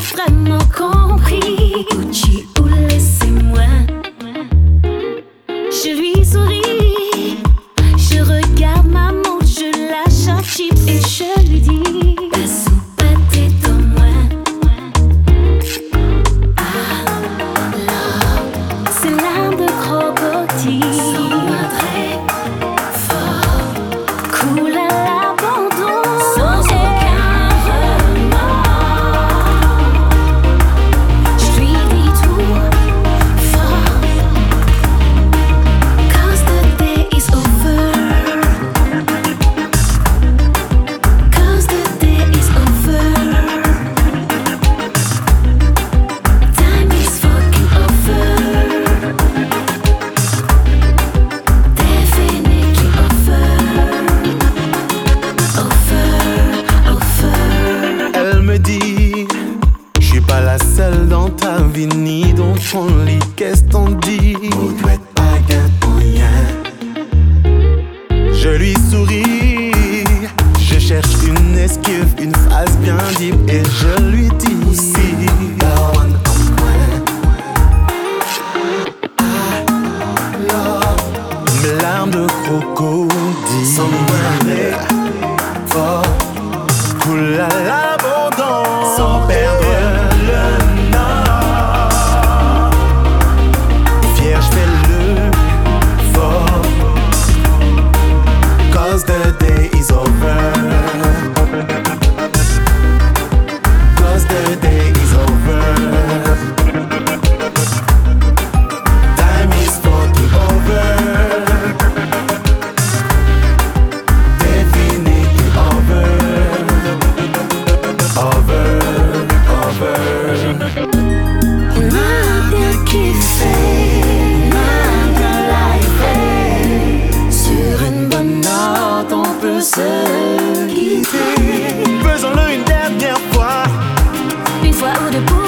vraiment compris. Gucci ou laissez-moi. Je lui souris, je regarde ma montre, je lâche un chip et je lui dis la soupe pâté dans moi. Alors, c'est l'âme de crocodile. Sans très fort, coule à l'abandon, sans aucun remords. Je lui dis tout fort, 'cause the day is over. 'Cause the day is over. Time is fucking over. Definitely over. Elle me dit, je suis pas la seule dans ta vie ni dans ton lit. Qu'est-ce qu'on dit? Maudouette pas gain rien. Je lui souris, je cherche une esquive, une phrase bien dite et je lui dis aussi. Mes larmes de crocodile sans fort, coule à l'abandon sans perdre le nord. Fier, je fais le fort, 'cause the day is over. 'Cause the day is over. Time is fucking over. Definitely over. Over. On a bien kiffé, on a bien livé. Sur une bonne note, on peut se quitter. Faisons-le une dernière fois. Une fois ou deux pour